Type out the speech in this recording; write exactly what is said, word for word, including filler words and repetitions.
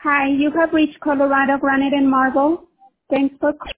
Hi, you have reached Colorado Granite and Marble. Thanks for